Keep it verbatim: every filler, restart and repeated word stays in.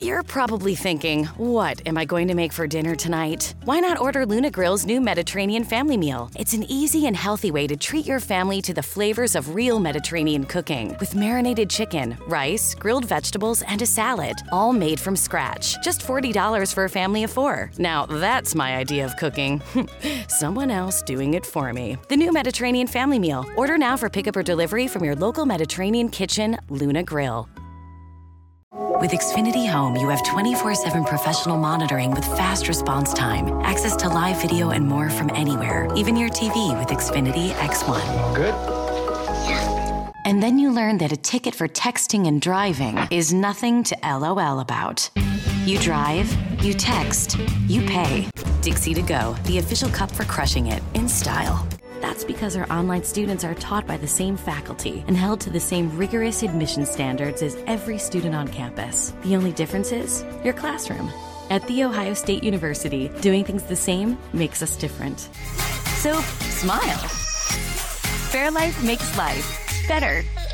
You're probably thinking, what am I going to make for dinner tonight? Why not order Luna Grill's new Mediterranean family meal? It's an easy and healthy way to treat your family to the flavors of real Mediterranean cooking with marinated chicken, rice, grilled vegetables, and a salad, all made from scratch. Just forty dollars for a family of four. Now that's my idea of cooking. Someone else doing it for me. The new Mediterranean family meal. Order now for pickup or delivery from your local Mediterranean kitchen, Luna Grill. With Xfinity Home, you have twenty-four seven professional monitoring with fast response time, access to live video, and more from anywhere, even your T V with Xfinity X one. All good? Yeah. And then you learn that a ticket for texting and driving is nothing to LOL about. You drive, you text, you pay. Dixie to Go, the official cup for crushing it in style. That's because our online students are taught by the same faculty and held to the same rigorous admission standards as every student on campus. The only difference is your classroom. At The Ohio State University, doing things the same makes us different. So, smile. Fairlife makes life better.